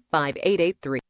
5883.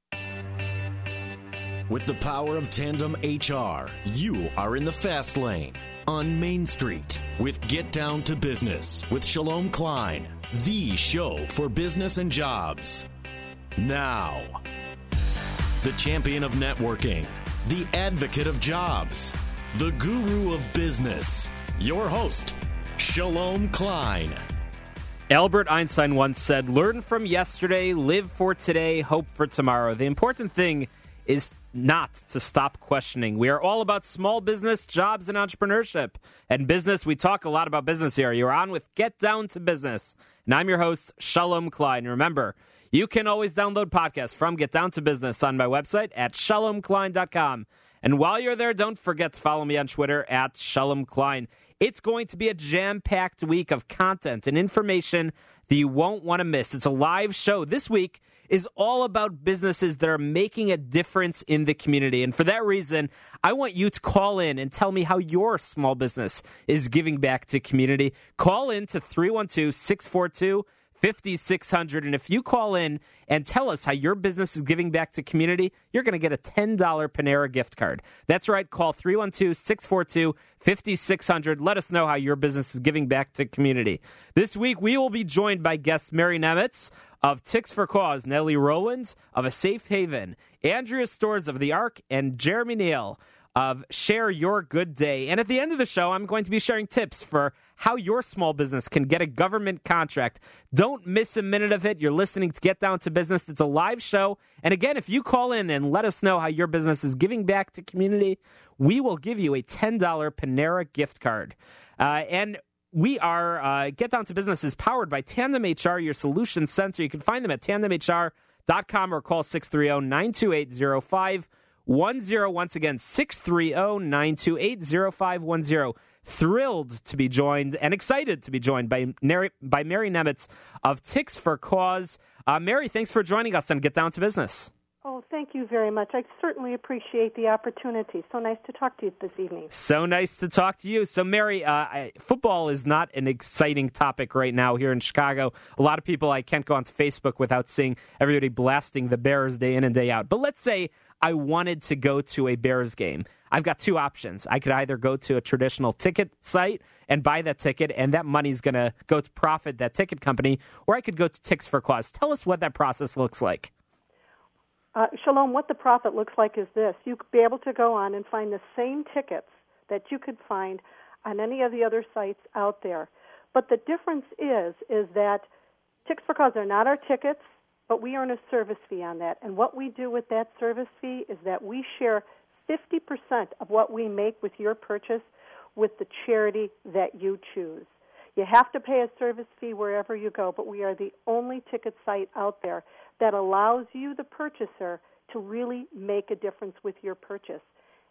With the power of Tandem HR, you are in the fast lane on Main Street with Get Down to Business with Shalom Klein, the show for business and jobs. Now, the champion of networking, the advocate of jobs, the guru of business, your host, Shalom Klein. Albert Einstein once said, "Learn from yesterday, live for today, hope for tomorrow." The important thing is not to stop questioning. We are all about small business, jobs, and entrepreneurship. And business, we talk a lot about business here. You're on with Get Down to Business. And I'm your host, Shalom Klein. Remember, you can always download podcasts from Get Down to Business on my website at shalomklein.com. And while you're there, don't forget to follow me on Twitter at Shalom Klein. It's going to be a jam-packed week of content and information that you won't want to miss. It's a live show. This week is all about businesses that are making a difference in the community. And for that reason, I want you to call in and tell me how your small business is giving back to community. Call in to 312-642-5600. And if you call in and tell us how your business is giving back to community, you're going to get a $10 Panera gift card. That's right. Call 312-642-5600. Let us know how your business is giving back to community. This week, we will be joined by guests Mary Nemitz of Ticks for Cause, Nellie Rowland of A Safe Haven, Andrea Storrs of The Ark, and Jeremy Neal of Share Your Good Day. And at the end of the show, I'm going to be sharing tips for how your small business can get a government contract. Don't miss a minute of it. You're listening to Get Down to Business. It's a live show. And again, if you call in and let us know how your business is giving back to community, we will give you a $10 Panera gift card. And we are, Get Down to Business is powered by Tandem HR, your solutions center. You can find them at tandemhr.com or call 630-928-0510. Once again, 630-928-0510. Thrilled to be joined and excited to be joined by Mary Nemitz of Ticks for Cause. Mary, thanks for joining us on Get Down to Business. Oh, thank you very much. I certainly appreciate the opportunity. So nice to talk to you this evening. So nice to talk to you. So, Mary, football is not an exciting topic right now here in Chicago. A lot of people, I can't go onto Facebook without seeing everybody blasting the Bears day in and day out. But let's say I wanted to go to a Bears game. I've got two options. I could either go to a traditional ticket site and buy that ticket, and that money's going to go to profit that ticket company, or I could go to Ticks for Cause. Tell us what that process looks like. Shalom, what the profit looks like is this. You could be able to go on and find the same tickets that you could find on any of the other sites out there. But the difference is that Ticks for Cause are not our tickets, but we earn a service fee on that. And what we do with that service fee is that we share 50% of what we make with your purchase with the charity that you choose. You have to pay a service fee wherever you go, but we are the only ticket site out there that allows you, the purchaser, to really make a difference with your purchase.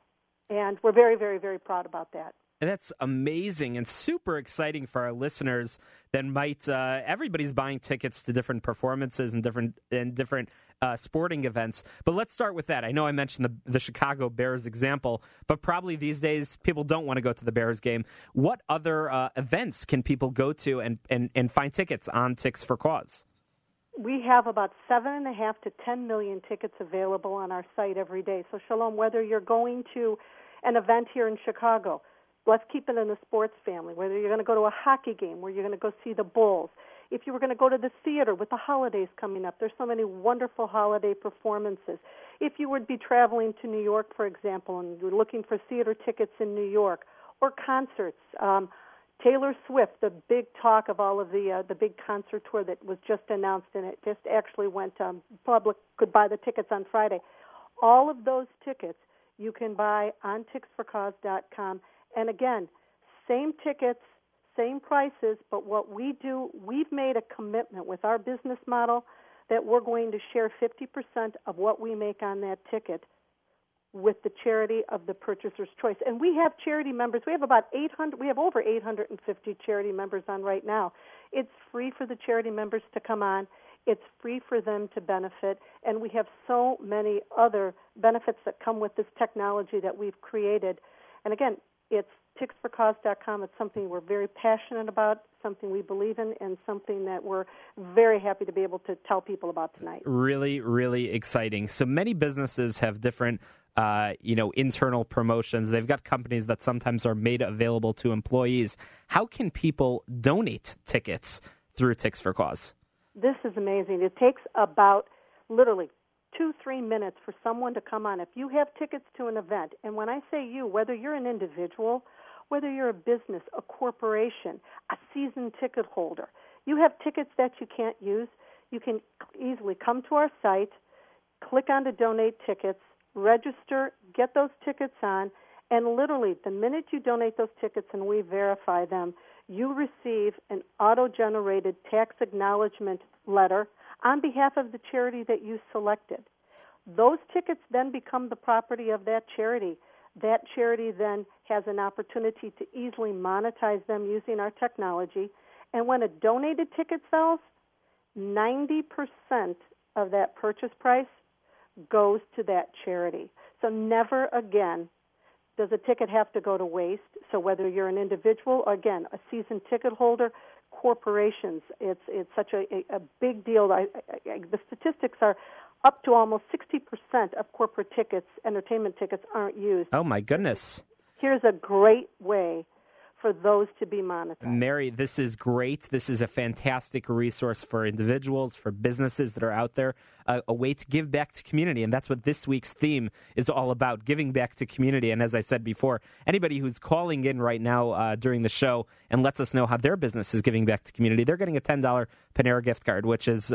And we're very, very, very proud about that. And that's amazing and super exciting for our listeners that might, everybody's buying tickets to different performances and different sporting events. But let's start with that. I know I mentioned the Chicago Bears example, but probably these days people don't want to go to the Bears game. What other events can people go to and find tickets on Ticks for Cause? We have about 7.5 to 10 million tickets available on our site every day. So, Shalom, whether you're going to an event here in Chicago, let's keep it in the sports family, whether you're going to go to a hockey game, where you're going to go see the Bulls, if you were going to go to the theater with the holidays coming up, there's so many wonderful holiday performances. If you would be traveling to New York, for example, and you're looking for theater tickets in New York or concerts, Taylor Swift, the big talk of all of the big concert tour that was just announced, and it just actually went public, could buy the tickets on Friday. All of those tickets you can buy on ticksforcause.com. And again, same tickets, same prices, but what we do, we've made a commitment with our business model that we're going to share 50% of what we make on that ticket with the charity of the purchaser's choice. And we have charity members. We have over 850 charity members on right now. It's free for the charity members to come on. It's free for them to benefit. And we have so many other benefits that come with this technology that we've created. And again, it's ticksforcause.com. It's something we're very passionate about, something we believe in, and something that we're very happy to be able to tell people about tonight. Really, really exciting. So many businesses have different internal promotions. They've got companies that sometimes are made available to employees. How can people donate tickets through Ticks for Cause? This is amazing. It takes about literally 2-3 minutes for someone to come on. If you have tickets to an event, and when I say you, whether you're an individual, whether you're a business, a corporation, a season ticket holder, you have tickets that you can't use, you can easily come to our site, click on to donate tickets, register, get those tickets on, and literally the minute you donate those tickets and we verify them, you receive an auto-generated tax acknowledgement letter on behalf of the charity that you selected. Those tickets then become the property of that charity. That charity then has an opportunity to easily monetize them using our technology. And when a donated ticket sells, 90% of that purchase price goes to that charity. So never again does a ticket have to go to waste. So whether you're an individual or, again, a season ticket holder, corporations, it's such a big deal. The statistics are up to almost 60% of corporate tickets, entertainment tickets, aren't used. Oh, my goodness. Here's a great way for those to be monetized. Mary, this is great. This is a fantastic resource for individuals, for businesses that are out there, a way to give back to community. And that's what this week's theme is all about, giving back to community. And as I said before, anybody who's calling in right now during the show and lets us know how their business is giving back to community, they're getting a $10 Panera gift card, which is,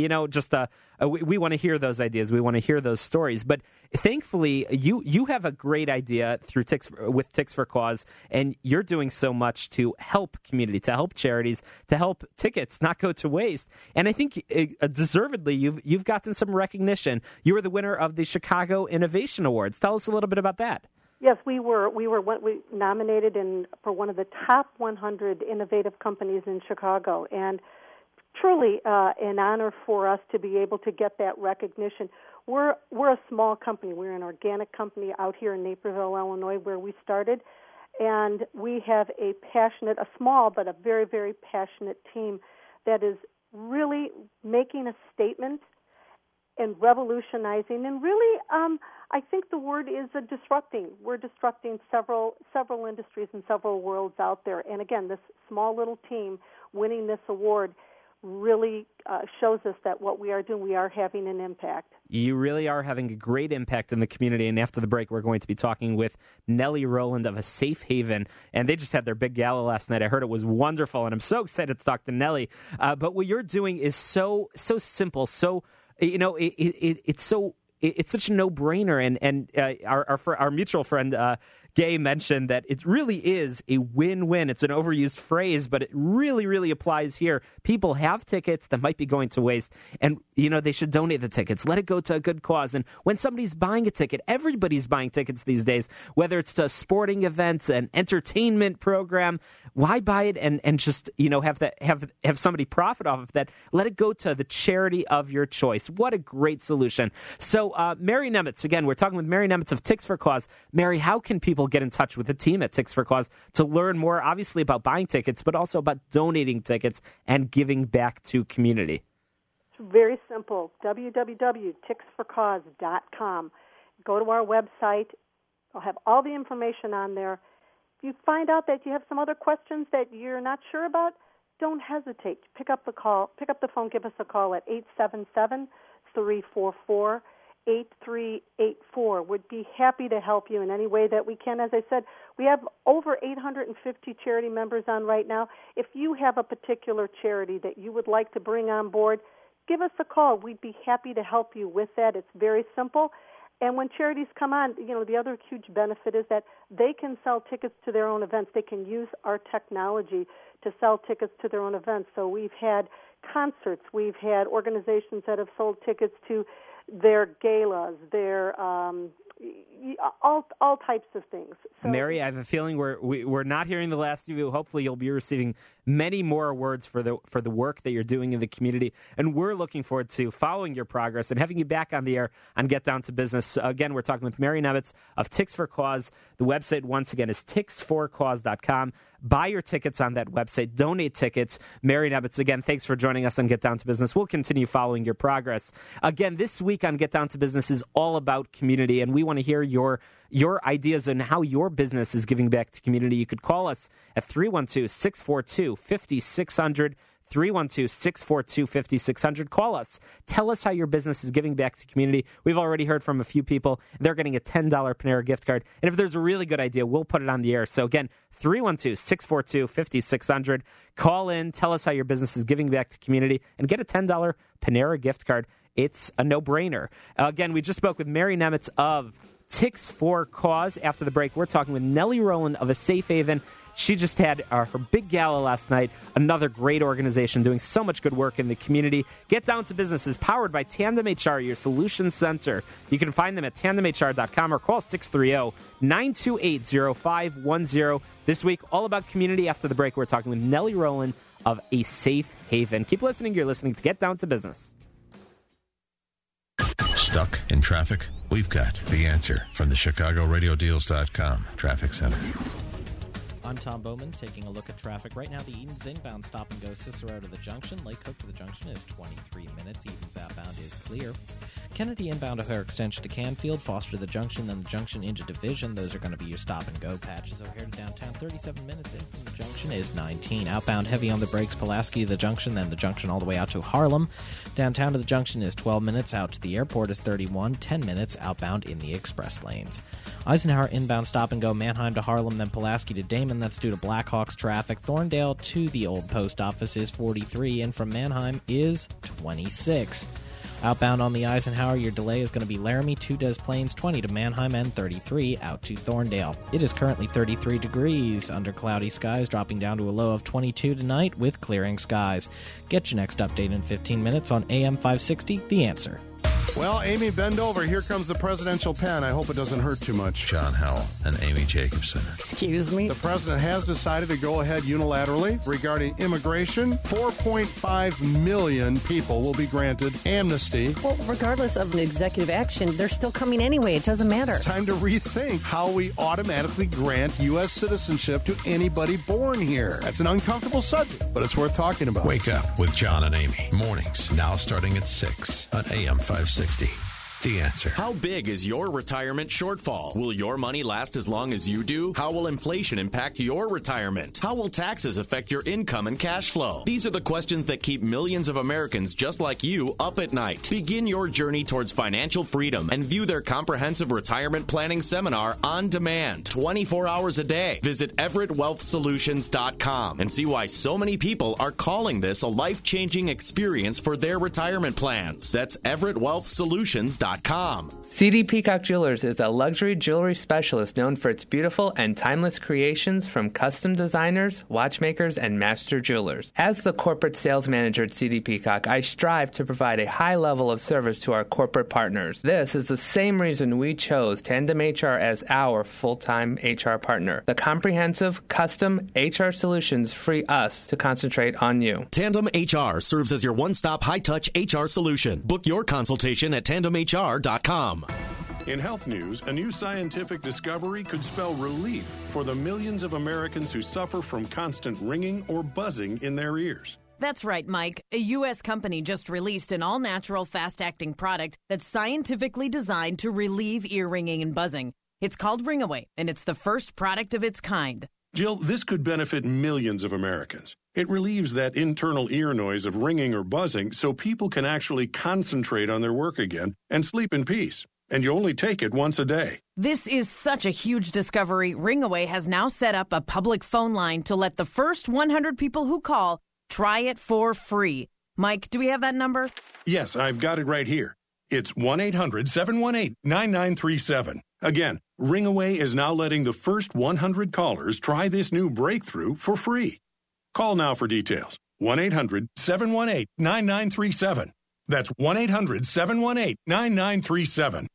we want to hear those ideas. We want to hear those stories. But thankfully, you have a great idea through Ticks for Cause, and you're doing so much to help community, to help charities, to help tickets not go to waste. And I think deservedly, you've gotten some recognition. You were the winner of the Chicago Innovation Awards. Tell us a little bit about that. Yes, we were nominated for one of the top 100 innovative companies in Chicago, and truly an honor for us to be able to get that recognition. We're a small company. We're an organic company out here in Naperville, Illinois, where we started, and we have a small but a very, very passionate team that is really making a statement and revolutionizing, and really, I think the word is disrupting. We're disrupting several industries and several worlds out there. And again, this small little team winning this award really shows us that what we are doing, we are having an impact. You really are having a great impact in the community. And after the break, we're going to be talking with Nellie Rowland of A Safe Haven. And they just had their big gala last night. I heard it was wonderful, and I'm so excited to talk to Nellie. But what you're doing is so simple, so it's such a no-brainer, and our mutual friend Gay mentioned that it really is a win-win. It's an overused phrase, but it really, really applies here. People have tickets that might be going to waste, and they should donate the tickets. Let it go to a good cause. And when somebody's buying a ticket, everybody's buying tickets these days, whether it's to sporting events, an entertainment program. Why buy it and just have somebody profit off of that? Let it go to the charity of your choice. What a great solution. So Mary Nemitz, again, we're talking with Mary Nemitz of Ticks for Cause. Mary, how can people get in touch with the team at Ticks for Cause to learn more, obviously, about buying tickets, but also about donating tickets and giving back to community? It's very simple. www.ticksforcause.com. Go to our website. I'll have all the information on there. If you find out that you have some other questions that you're not sure about, don't hesitate. Pick up the phone, give us a call at 877-344-8384. We'd be happy to help you in any way that we can. As I said, we have over 850 charity members on right now. If you have a particular charity that you would like to bring on board, give us a call. We'd be happy to help you with that. It's very simple. And when charities come on, the other huge benefit is that they can sell tickets to their own events. They can use our technology to sell tickets to their own events. So we've had concerts. We've had organizations that have sold tickets to their galas, their all types of things. So, Mary, I have a feeling we're not hearing the last of you. Hopefully, you'll be receiving many more awards for the work that you're doing in the community, and we're looking forward to following your progress and having you back on the air on Get Down to Business. Again, we're talking with Mary Nemitz of Ticks for Cause. The website, once again, is ticksforcause.com. Buy your tickets on that website. Donate tickets. Mary Nemitz, again, thanks for joining us on Get Down to Business. We'll continue following your progress. Again, this week on Get Down to Business is all about community, and we want to hear your ideas on how your business is giving back to community. You could call us at 312-642-5600. 312-642-5600. Call us. Tell us how your business is giving back to community. We've already heard from a few people. They're getting a $10 Panera gift card. And if there's a really good idea, we'll put it on the air. So again, 312-642-5600. Call in. Tell us how your business is giving back to community and get a $10 Panera gift card. It's a no-brainer. Again, we just spoke with Mary Nemitz of Ticks for Cause. After the break, we're talking with Nellie Rowland of A Safe Haven. She just had her big gala last night. Another great organization doing so much good work in the community. Get Down to Business is powered by Tandem HR, your solution center. You can find them at tandemhr.com or call 630-928-0510. This week, all about community. After the break, we're talking with Nellie Rowland of A Safe Haven. Keep listening. You're listening to Get Down to Business. Stuck in traffic? We've got the answer from the ChicagoRadioDeals.com Traffic Center. I'm Tom Bowman, taking a look at traffic. Right now, the Edens inbound stop and go Cicero to the junction. Lake Hook to the junction is 23 minutes. Edens outbound is clear. Kennedy inbound O'Hare Extension to Canfield. Foster to the junction, then the junction into Division. Those are going to be your stop and go patches. O'Hare to downtown, 37 minutes in from the junction is 19. Outbound heavy on the brakes. Pulaski to the junction, then the junction all the way out to Harlem. Downtown to the junction is 12 minutes. Out to the airport is 31. 10 minutes outbound in the express lanes. Eisenhower inbound stop and go Mannheim to Harlem, then Pulaski to Damon. That's due to Blackhawks traffic. Thorndale to the old post office is 43, and from Mannheim is 26. Outbound on the Eisenhower, your delay is going to be Laramie to Des Plaines, 20 to Mannheim, and 33 out to Thorndale. It is currently 33 degrees under cloudy skies, dropping down to a low of 22 tonight with clearing skies. Get your next update in 15 minutes on AM 560, The Answer. Well, Amy, bend over. Here comes the presidential pen. I hope it doesn't hurt too much. John Howell and Amy Jacobson. Excuse me? The president has decided to go ahead unilaterally regarding immigration. 4.5 million people will be granted amnesty. Well, regardless of an executive action, they're still coming anyway. It doesn't matter. It's time to rethink how we automatically grant U.S. citizenship to anybody born here. That's an uncomfortable subject, but it's worth talking about. Wake up with John and Amy. Mornings, now starting at 6 on AM 560. The Answer. How big is your retirement shortfall? Will your money last as long as you do? How will inflation impact your retirement? How will taxes affect your income and cash flow? These are the questions that keep millions of Americans just like you up at night. Begin your journey towards financial freedom and view their comprehensive retirement planning seminar on demand, 24 hours a day. Visit EverettWealthSolutions.com and see why so many people are calling this a life-changing experience for their retirement plans. That's EverettWealthSolutions.com. C.D. Peacock Jewelers is a luxury jewelry specialist known for its beautiful and timeless creations from custom designers, watchmakers, and master jewelers. As the corporate sales manager at C.D. Peacock, I strive to provide a high level of service to our corporate partners. This is the same reason we chose Tandem HR as our full-time HR partner. The comprehensive, custom HR solutions free us to concentrate on you. Tandem HR serves as your one-stop high-touch HR solution. Book your consultation at tandemhr.com. In health news, a new scientific discovery could spell relief for the millions of Americans who suffer from constant ringing or buzzing in their ears. That's right, Mike. A U.S. company just released an all-natural, fast-acting product that's scientifically designed to relieve ear ringing and buzzing. It's called Ringaway, and it's the first product of its kind. Jill, this could benefit millions of Americans. It relieves that internal ear noise of ringing or buzzing so people can actually concentrate on their work again and sleep in peace. And you only take it once a day. This is such a huge discovery. Ringaway has now set up a public phone line to let the first 100 people who call try it for free. Mike, do we have that number? Yes, I've got it right here. It's 1-800-718-9937. Again, Ringaway is now letting the first 100 callers try this new breakthrough for free. Call now for details. 1-800-718-9937. That's 1-800-718-9937.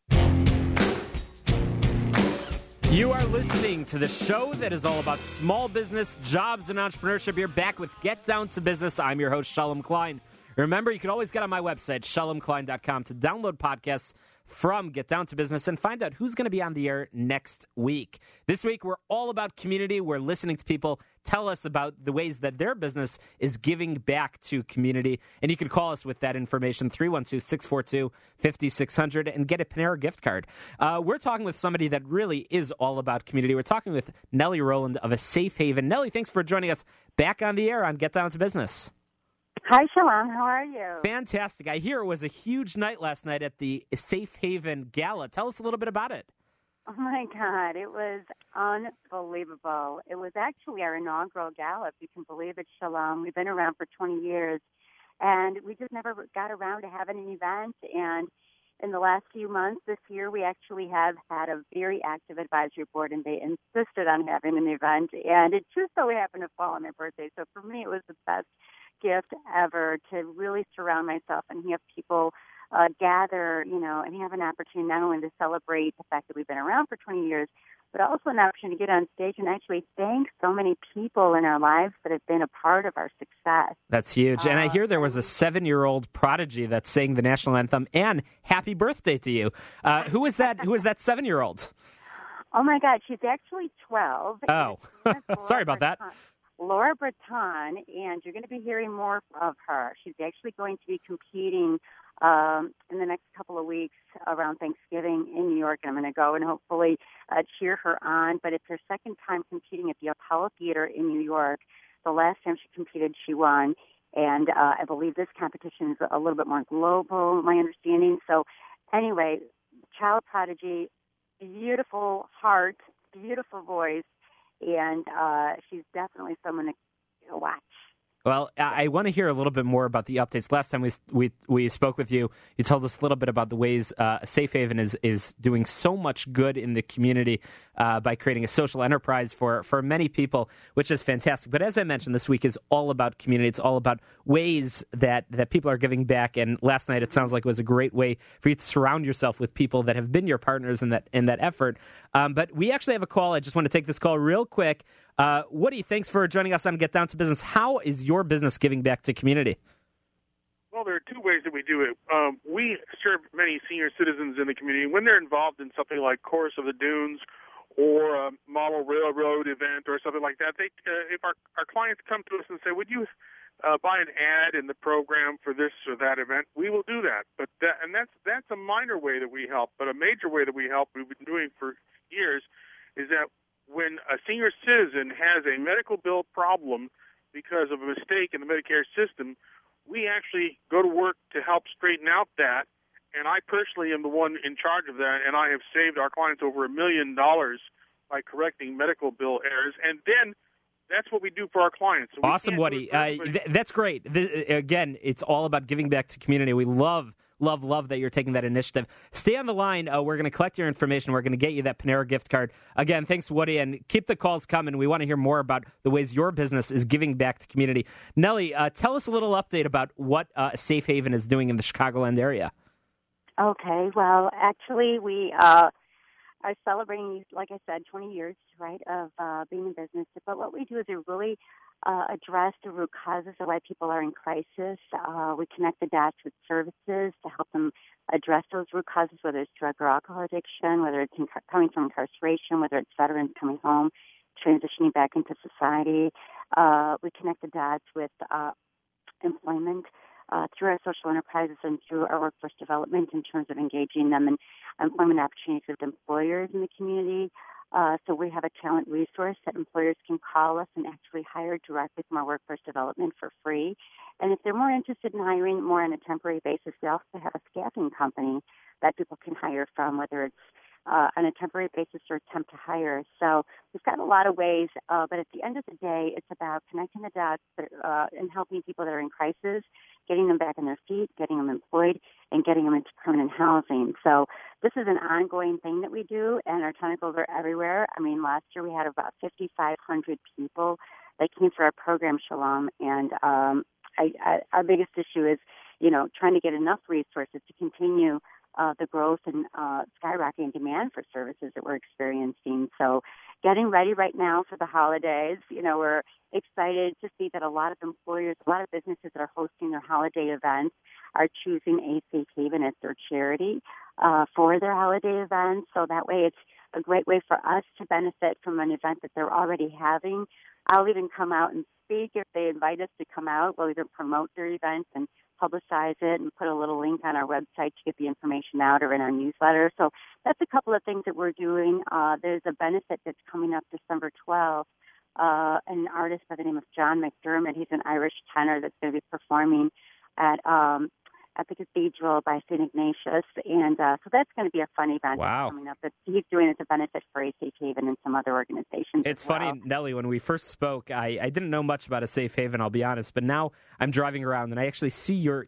You are listening to the show that is all about small business, jobs, and entrepreneurship. You're back with Get Down to Business. I'm your host, Shalom Klein. Remember, you can always get on my website, shalomklein.com, to download podcasts from Get Down to Business and find out who's going to be on the air next week. This week, we're all about community. We're listening to people tell us about the ways that their business is giving back to community. And you can call us with that information, 312-642-5600, and get a Panera gift card. We're talking with somebody that really is all about community. We're talking with Nellie Rowland of A Safe Haven. Nellie, thanks for joining us back on the air on Get Down to Business. Hi, Shalom. How are you? Fantastic. I hear it was a huge night last night at the Safe Haven Gala. Tell us a little bit about it. Oh, my God. It was unbelievable. It was actually our inaugural gala, if you can believe it, Shalom. We've been around for 20 years, and we just never got around to having an event. And in the last few months this year, we actually have had a very active advisory board, and they insisted on having an event. And it just so happened to fall on my birthday. So for me, it was the best gift ever to really surround myself and have people gather, and have an opportunity not only to celebrate the fact that we've been around for 20 years, but also an opportunity to get on stage and actually thank so many people in our lives that have been a part of our success. That's huge. And I hear there was a 7-year-old prodigy that sang the national anthem, and happy birthday to you. Who is that 7-year-old? Oh, my God. She's actually 12. Oh, sorry about that. Laura Breton, and you're going to be hearing more of her. She's actually going to be competing in the next couple of weeks around Thanksgiving in New York. I'm going to go and hopefully cheer her on. But it's her second time competing at the Apollo Theater in New York. The last time she competed, she won. And I believe this competition is a little bit more global, my understanding. So anyway, child prodigy, beautiful heart, beautiful voice. And she's definitely someone to watch. Well, I want to hear a little bit more about the updates. Last time we spoke with you, you told us a little bit about the ways Safe Haven is doing so much good in the community by creating a social enterprise for many people, which is fantastic. But as I mentioned, this week is all about community. It's all about ways that people are giving back. And last night, it sounds like it was a great way for you to surround yourself with people that have been your partners in that effort. But we actually have a call. I just want to take this call real quick. Woody, thanks for joining us on Get Down to Business. How is your business giving back to community? Well, there are two ways that we do it. We serve many senior citizens in the community. When they're involved in something like Chorus of the Dunes or a model railroad event or something like that, if our clients come to us and say, would you buy an ad in the program for this or that event, we will do that. But that's a minor way that we help. But a major way that we help, we've been doing for years, is that when a senior citizen has a medical bill problem because of a mistake in the Medicare system, we actually go to work to help straighten out that. And I personally am the one in charge of that, and I have saved our clients over $1 million by correcting medical bill errors. And then that's what we do for our clients. So awesome, Woody. That's great. Again, it's all about giving back to community. We love that you're taking that initiative. Stay on the line. We're going to collect your information. We're going to get you that Panera gift card. Again, thanks, Woody, and keep the calls coming. We want to hear more about the ways your business is giving back to community. Nellie, tell us a little update about what Safe Haven is doing in the Chicagoland area. Okay. Well, actually, we are celebrating, like I said, 20 years, right, of being in business. But what we do is we really address the root causes of why people are in crisis. We connect the dots with services to help them address those root causes, whether it's drug or alcohol addiction, whether it's coming from incarceration, whether it's veterans coming home, transitioning back into society. We connect the dots with employment through our social enterprises and through our workforce development in terms of engaging them in employment opportunities with employers in the community. So we have a talent resource that employers can call us and actually hire directly from our workforce development for free. And if they're more interested in hiring more on a temporary basis, we also have a staffing company that people can hire from, whether it's on a temporary basis or attempt to hire. So we've got a lot of ways, but at the end of the day, it's about connecting the dots and helping people that are in crisis, getting them back on their feet, getting them employed, and getting them into permanent housing. So this is an ongoing thing that we do, and our tentacles are everywhere. I mean, last year we had about 5,500 people that came through our program, Shalom, and our biggest issue is trying to get enough resources to continue the growth and skyrocketing demand for services that we're experiencing. So getting ready right now for the holidays. We're excited to see that a lot of employers, a lot of businesses that are hosting their holiday events are choosing A Safe Haven as their charity for their holiday events. So that way it's a great way for us to benefit from an event that they're already having. I'll even come out and speak if they invite us to come out. We'll either promote their events and publicize it and put a little link on our website to get the information out or in our newsletter. So that's a couple of things that we're doing. There's a benefit that's coming up December 12th. An artist by the name of John McDermott. He's an Irish tenor that's going to be performing at the Cathedral by St. Ignatius. And so that's going to be a fun event coming up that he's doing as a benefit for A Safe Haven and some other organizations. It's funny, Nellie, when we first spoke, I didn't know much about A Safe Haven, I'll be honest, but now I'm driving around and I actually see your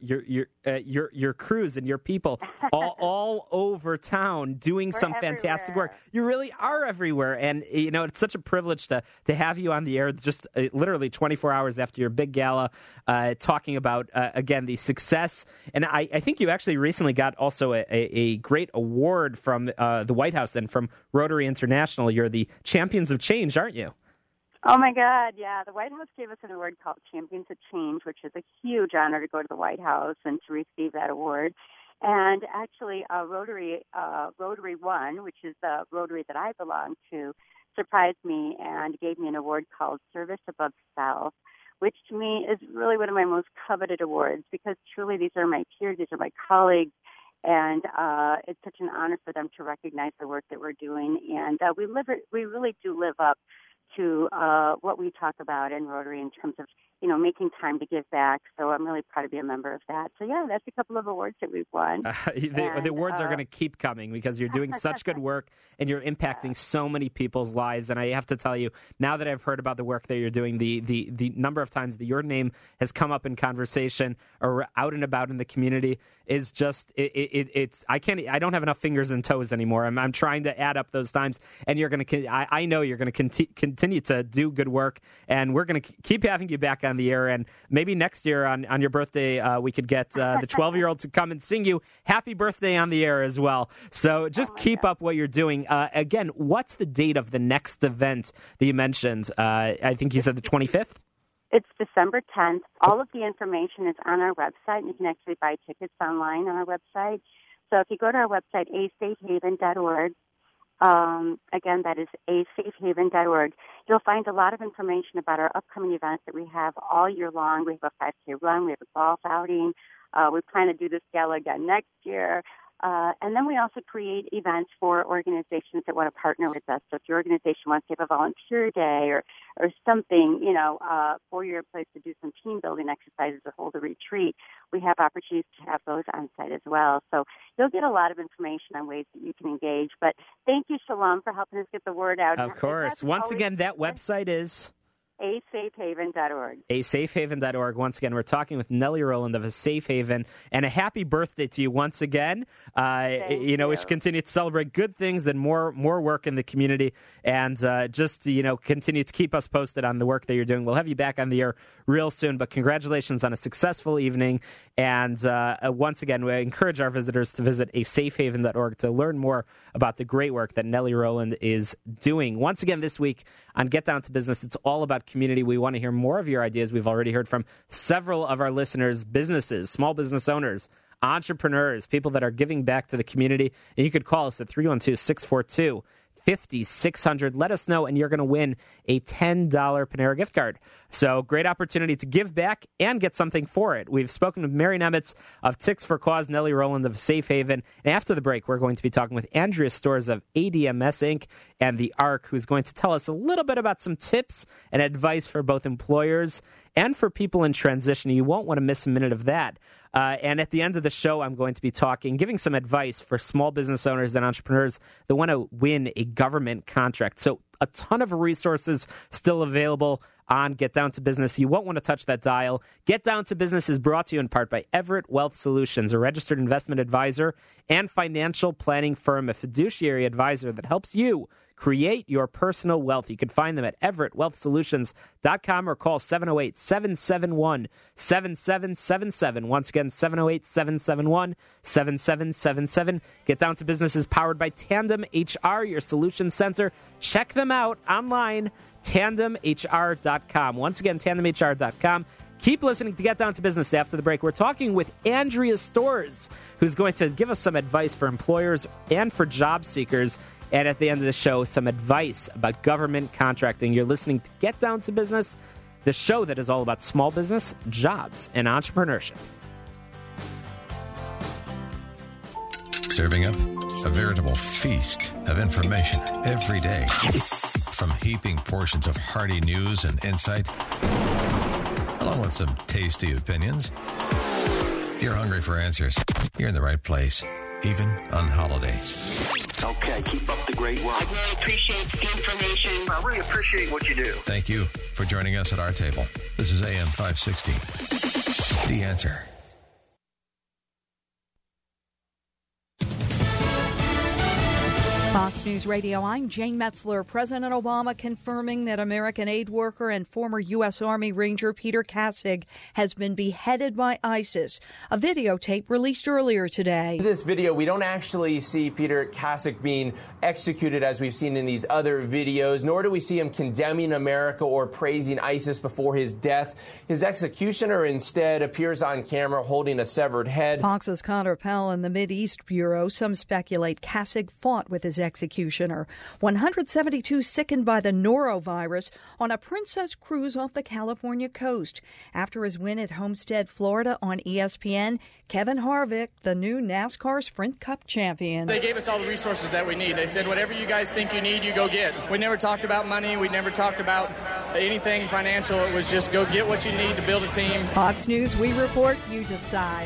crews and your people all over town doing some fantastic work. You really are everywhere. And, it's such a privilege to have you on the air just literally 24 hours after your big gala, talking about, again, the success. And I think you actually recently got also a great award from the White House and from Rotary International. You're the Champions of Change, aren't you? Oh, my God, yeah. The White House gave us an award called Champions of Change, which is a huge honor to go to the White House and to receive that award. And actually, Rotary One, which is the Rotary that I belong to, surprised me and gave me an award called Service Above Self, which to me is really one of my most coveted awards because truly these are my peers, these are my colleagues, and it's such an honor for them to recognize the work that we're doing. And we really do live up to what we talk about in Rotary in terms of, making time to give back. So I'm really proud to be a member of that. So, yeah, that's a couple of awards that we've won. The awards are going to keep coming because you're doing such good work and you're impacting so many people's lives. And I have to tell you, now that I've heard about the work that you're doing, the number of times that your name has come up in conversation or out and about in the community is just, I don't have enough fingers and toes anymore. I'm trying to add up those times, and I know you're going to continue to do good work, and we're going to keep having you back on the air, and maybe next year on your birthday, we could get the 12-year-old to come and sing you happy birthday on the air as well. So just keep up what you're doing. Again, what's the date of the next event that you mentioned? I think you said the 25th? It's December 10th. All of the information is on our website, and you can actually buy tickets online on our website. So if you go to our website, asafehaven.org, again, that is asafehaven.org, you'll find a lot of information about our upcoming events that we have all year long. We have a 5K run. We have a golf outing. We plan to do this gala again next year. And then we also create events for organizations that want to partner with us. So if your organization wants to have a volunteer day or something, for your place to do some team building exercises or hold a retreat, we have opportunities to have those on site as well. So you'll get a lot of information on ways that you can engage. But thank you, Shalom, for helping us get the word out. Of course. Once again, that website is asafehaven.org. asafehaven.org. Once again, we're talking with Nellie Rowland of A Safe Haven, and a happy birthday to you once again. We should continue to celebrate good things and more work in the community, and just continue to keep us posted on the work that you're doing. We'll have you back on the air real soon, but congratulations on a successful evening. And once again, we encourage our visitors to visit asafehaven.org to learn more about the great work that Nellie Rowland is doing. Once again, this week on Get Down to Business, it's all about community. We want to hear more of your ideas. We've already heard from several of our listeners, businesses, small business owners, entrepreneurs, people that are giving back to the community. And you could call us at 312-642-5600. Let us know, and you're going to win a $10 Panera gift card. So great opportunity to give back and get something for it. We've spoken with Mary Nemitz of Ticks for Cause, Nellie Rowland of Safe Haven. And after the break, we're going to be talking with Andrea Storrs of ADMS Inc. and the ARC, who's going to tell us a little bit about some tips and advice for both employers and for people in transition. You won't want to miss a minute of that. And at the end of the show, I'm going to be giving some advice for small business owners and entrepreneurs that want to win a government contract. So a ton of resources still available on Get Down to Business. You won't want to touch that dial. Get Down to Business is brought to you in part by Everett Wealth Solutions, a registered investment advisor and financial planning firm, a fiduciary advisor that helps you Create your personal wealth. You can find them at EverettWealthSolutions.com or call 708-771-7777. Once again, 708-771-7777. Get Down to Business is powered by Tandem HR, your solution center. Check them out online, tandemhr.com. Once again, tandemhr.com. Keep listening to Get Down to Business after the break. We're talking with Andrea Storrs, who's going to give us some advice for employers and for job seekers. And at the end of the show, some advice about government contracting. You're listening to Get Down to Business, the show that is all about small business, jobs, and entrepreneurship. Serving up a veritable feast of information every day. From heaping portions of hearty news and insight, along with some tasty opinions. If you're hungry for answers, you're in the right place, even on holidays. Okay, keep up the great work. I really appreciate the information. I really appreciate what you do. Thank you for joining us at our table. This is AM 560. The Answer. Fox News Radio, I'm Jane Metzler. President Obama confirming that American aid worker and former U.S. Army Ranger Peter Kassig has been beheaded by ISIS. A videotape released earlier today. In this video, we don't actually see Peter Kassig being executed as we've seen in these other videos, nor do we see him condemning America or praising ISIS before his death. His executioner instead appears on camera holding a severed head. Fox's Connor Powell in the Mideast Bureau. Some speculate Kassig fought with his executioner. 172 sickened by the norovirus on a Princess cruise off the California coast. After his win at Homestead, Florida on ESPN, Kevin Harvick, the new NASCAR Sprint Cup champion. They gave us all the resources that we need. They said, whatever you guys think you need, you go get. We never talked about money. We never talked about anything financial. It was just go get what you need to build a team. Fox News, we report, you decide.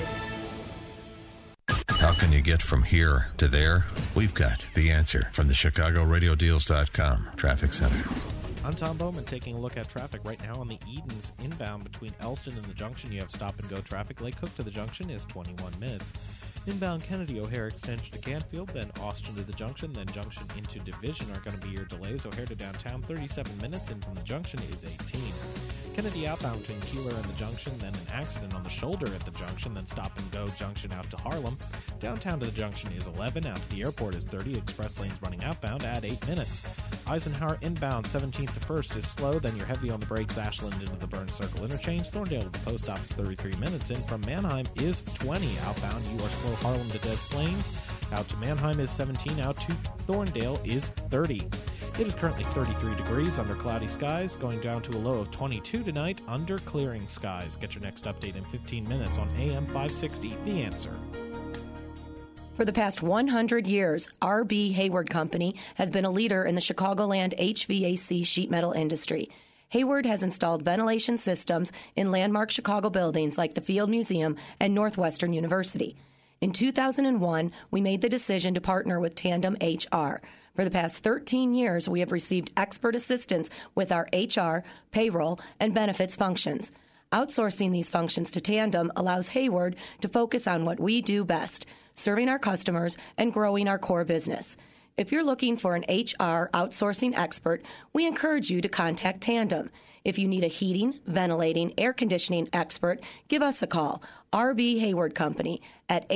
How can you get from here to there? We've got the answer from the ChicagoRadioDeals.com Traffic Center. I'm Tom Bowman taking a look at traffic right now on the Edens inbound between Elston and the Junction. You have stop-and-go traffic. Lake Cook to the Junction is 21 minutes. Inbound Kennedy O'Hare extension to Canfield, then Austin to the Junction, then Junction into Division are going to be your delays. O'Hare to downtown, 37 minutes, and from the Junction is 18. Kennedy outbound between Keeler and the Junction, then an accident on the shoulder at the Junction, then stop-and-go Junction out to Harlem. Downtown to the Junction is 11, out to the airport is 30, express lanes running outbound at 8 minutes. Eisenhower inbound 17th to 1st is slow, then you're heavy on the brakes, Ashland into the Burns Circle interchange. Thorndale to the post office 33 minutes in. From Mannheim is 20 outbound, you are slow Harlem to Des Plaines. Out to Mannheim is 17, out to Thorndale is 30. It is currently 33 degrees under cloudy skies, going down to a low of 22 tonight under clearing skies. Get your next update in 15 minutes on AM 560, The Answer. For the past 100 years, R.B. Hayward Company has been a leader in the Chicagoland HVAC sheet metal industry. Hayward has installed ventilation systems in landmark Chicago buildings like the Field Museum and Northwestern University. In 2001, we made the decision to partner with Tandem HR. For the past 13 years, we have received expert assistance with our HR, payroll, and benefits functions. Outsourcing these functions to Tandem allows Hayward to focus on what we do best, serving our customers and growing our core business. If you're looking for an HR outsourcing expert, we encourage you to contact Tandem. If you need a heating, ventilating, air conditioning expert, give us a call. R.B. Hayward Company at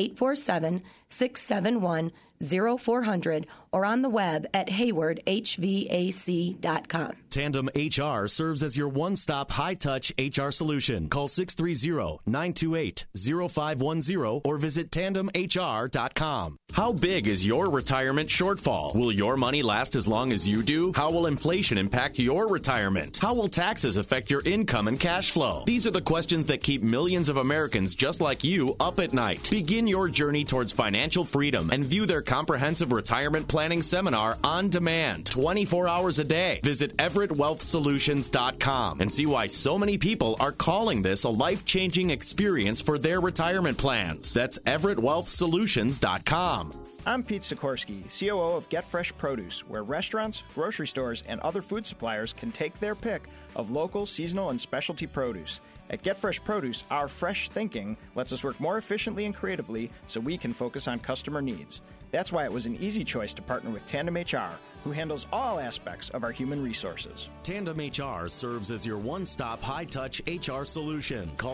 847-671-0400 or on the web at haywardhvac.com. Tandem HR serves as your one-stop high-touch HR solution. Call 630-928-0510 or visit tandemhr.com. How big is your retirement shortfall? Will your money last as long as you do? How will inflation impact your retirement? How will taxes affect your income and cash flow? These are the questions that keep millions of Americans just like you up at night. Begin your journey towards financial freedom and view their comprehensive retirement planning seminar on demand, 24 hours a day. Visit EverettWealthSolutions.com and see why so many people are calling this a life-changing experience for their retirement plans. That's EverettWealthSolutions.com. I'm Pete Sikorsky, COO of Get Fresh Produce, where restaurants, grocery stores, and other food suppliers can take their pick of local, seasonal, and specialty produce. At Get Fresh Produce, our fresh thinking lets us work more efficiently and creatively so we can focus on customer needs. That's why it was an easy choice to partner with Tandem HR, who handles all aspects of our human resources. Tandem HR serves as your one-stop high-touch HR solution. Call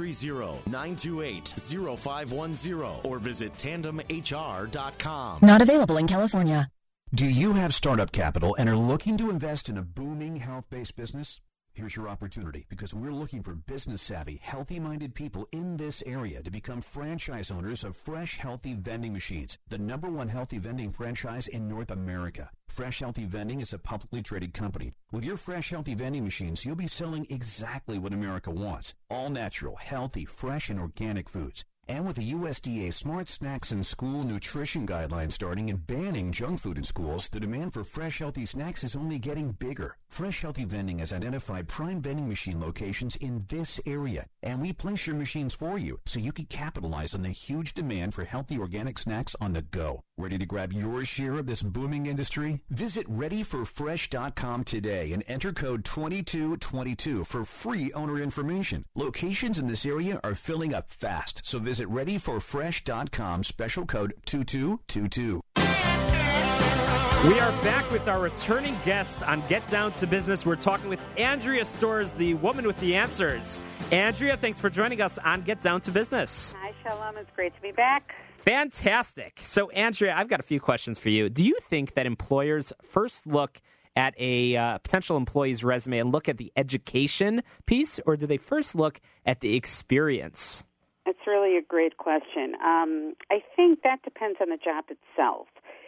630-928-0510 or visit tandemhr.com. Not available in California. Do you have startup capital and are looking to invest in a booming health-based business? Here's your opportunity, because we're looking for business-savvy, healthy-minded people in this area to become franchise owners of Fresh Healthy Vending Machines, the #1 healthy vending franchise in North America. Fresh Healthy Vending is a publicly traded company. With your Fresh Healthy Vending Machines, you'll be selling exactly what America wants: all natural, healthy, fresh, and organic foods. And with the USDA Smart Snacks in School Nutrition Guidelines starting and banning junk food in schools, the demand for fresh, healthy snacks is only getting bigger. Fresh Healthy Vending has identified prime vending machine locations in this area, and we place your machines for you so you can capitalize on the huge demand for healthy organic snacks on the go. Ready to grab your share of this booming industry? Visit ReadyForFresh.com today and enter code 2222 for free owner information. Locations in this area are filling up fast, so visit ReadyForFresh.com, special code 2222. We are back with our returning guest on Get Down to Business. We're talking with Andrea Storrs, the woman with the answers. Andrea, thanks for joining us on Get Down to Business. Hi, Shalom. It's great to be back. Fantastic. So, Andrea, I've got a few questions for you. Do you think that employers first look at a potential employee's resume and look at the education piece, or do they first look at the experience? It's really a great question. I think that depends on the job itself.